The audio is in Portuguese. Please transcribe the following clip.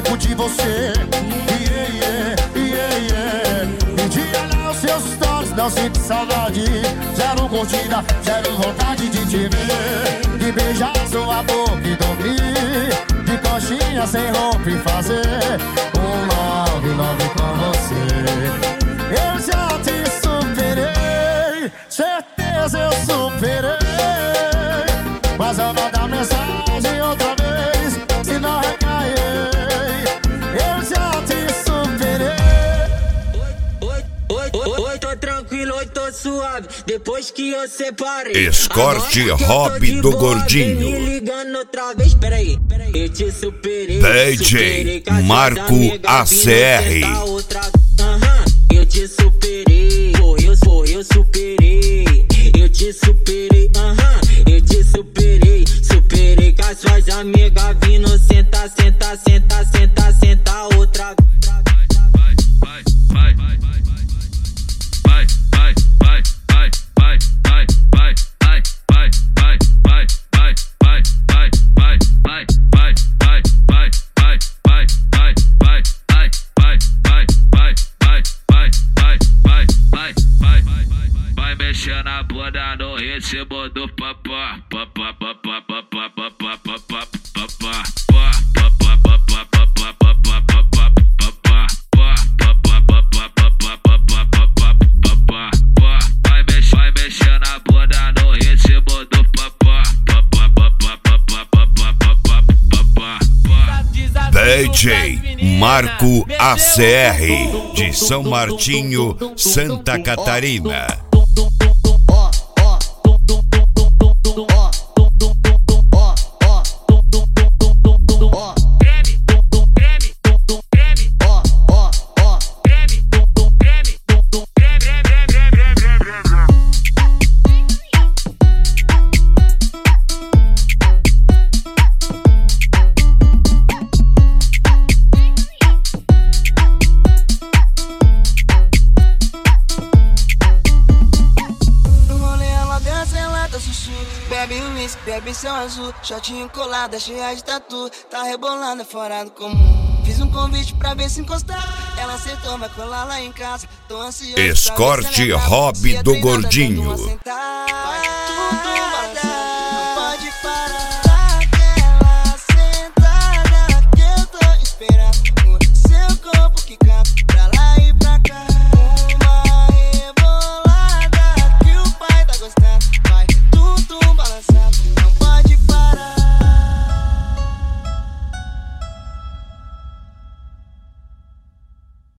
fico de você. E de olhar os seus stories, não sinto saudade. Zero curtida, zero vontade de te ver. De beijar sua boca e dormir. De coxinha sem roupa e fazer um love com você. Eu já te superei, certeza eu superei. Mas eu vou dar mensagem outra vez, se não recairei. Eu já te superei. Oi, tô tranquilo, oi, tô suave. Depois que eu separei. Escorte Hobby do Gordinho. Me ligando outra vez, peraí. Eu te superei. DJ Marco ACR. Eu te superei. Eu superei. Eu te superei. Eu te superei. Superei com as suas amigas vindo. Senta, senta, senta, senta, senta outra. Vai mexer na bunda no ritmo do papá. Vai mexer na bunda no ritmo do papá. DJ Marco ACR de São Martinho, Santa Catarina. Bebe o uísque, bebe seu azul. Shortinho colado, cheia de tatu. Tá rebolando fora do comum. Fiz um convite pra ver se encostar. Ela aceitou, vai colar lá em casa. Tô ansioso. Escorte Hobby do Gordinho.